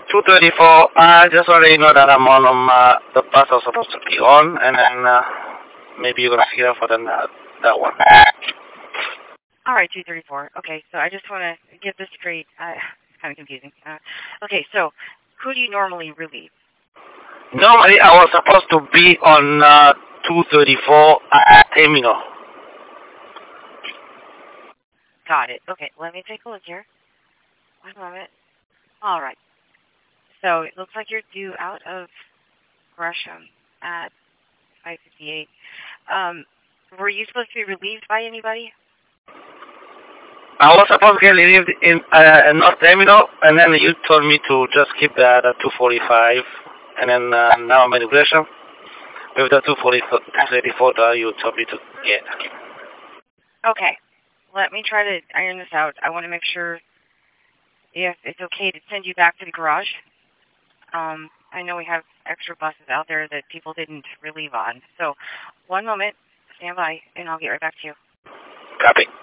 2:34. I just already know that I'm on the bus I was supposed to be on, and then maybe you're gonna hear for that one. All right, 2:34. Okay, so I just want to get this straight. It's kind of confusing. Okay, so who do you normally relieve? Normally, I was supposed to be on 2:34 terminal. Got it. Okay, let me take a look here. One moment. All right. So it looks like you're due out of Gresham at 5:58. Were you supposed to be relieved by anybody? I was supposed to get relieved in North Terminal, and then you told me to just keep that at 2:45, and then now I'm in Gresham. With the 2:34 that you told me to get. Okay. Let me try to iron this out. I want to make sure if it's okay to send you back to the garage. I know we have extra buses out there that people didn't relieve on. So, one moment. Stand by, and I'll get right back to you. Copy.